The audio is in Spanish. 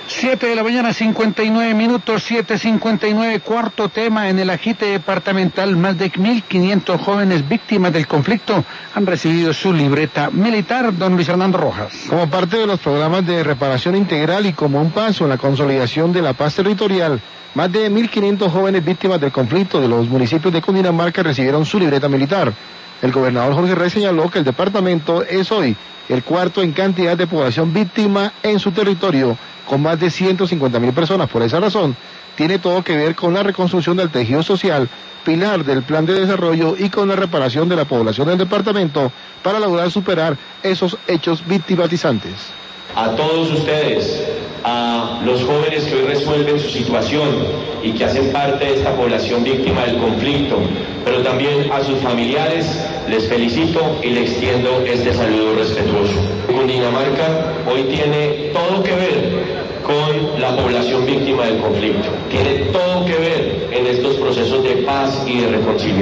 7 de la mañana, 59 minutos, 7:59, cuarto tema en el agite departamental. Más de 1.500 jóvenes víctimas del conflicto han recibido su libreta militar. Don Luis Hernando Rojas. Como parte de los programas de reparación integral y como un paso en la consolidación de la paz territorial, más de 1.500 jóvenes víctimas del conflicto de los municipios de Cundinamarca recibieron su libreta militar. El gobernador Jorge Rey señaló que el departamento es hoy el cuarto en cantidad de población víctima en su territorio, con más de 150.000 personas. Por esa razón, tiene todo que ver con la reconstrucción del tejido social, pilar del plan de desarrollo, y con la reparación de la población del departamento para lograr superar esos hechos victimizantes. A todos ustedes, a los jóvenes que hoy resuelven su situación y que hacen parte de esta población víctima del conflicto, pero también a sus familiares, les felicito y les extiendo este saludo respetuoso. Cundinamarca hoy tiene todo que ver con la población víctima del conflicto, tiene todo que ver en estos procesos de paz y de reconciliación.